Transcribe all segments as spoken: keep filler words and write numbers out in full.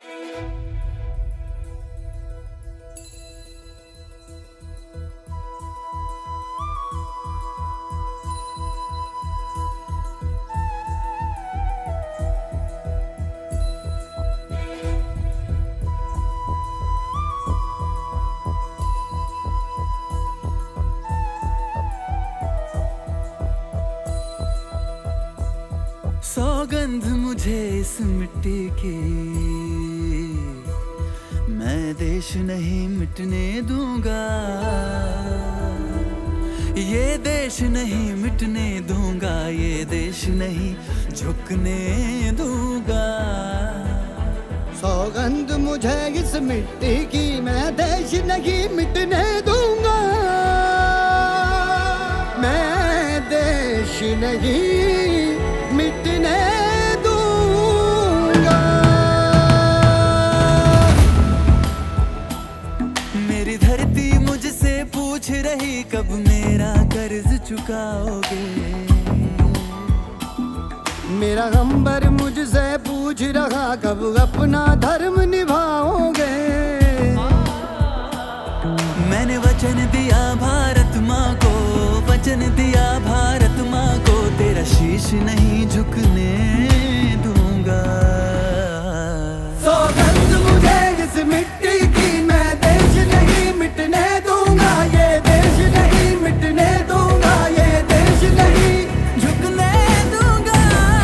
सौगंध मुझे इस मिट्टी की, मैं देश नहीं मिटने दूंगा, ये देश नहीं मिटने दूंगा, ये देश नहीं झुकने दूंगा। सौगंध मुझे इस मिट्टी की, मैं देश नहीं मिटने दूंगा, मैं देश नहीं मिटने दूंगा। मेरी धरती मुझसे पूछ रही कब मेरा कर्ज चुकाओगे, मेरा अंबर मुझसे पूछ रहा कब अपना धर्म निभाओगे। मैंने वचन दिया भारत माँ को, वचन दिया भारत माँ को, तेरा शीश नहीं झुकने दूंगा। सौगंध मुझे इस मिट्टी की, मैं देश नहीं मिटने दूंगा, ये देश नहीं मिटने दूंगा, ये देश नहीं झुकने दूंगा।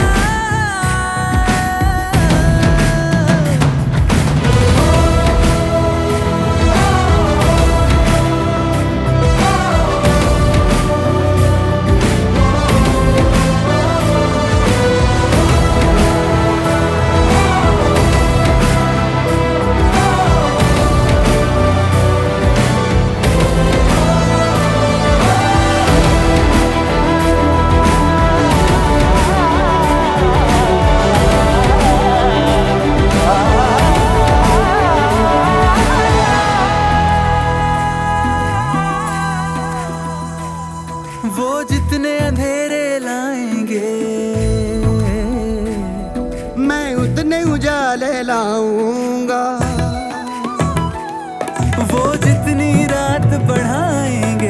वो जितने अंधेरे लाएंगे, मैं उतने उजाले लाऊंगा। वो जितनी रात बढ़ाएंगे,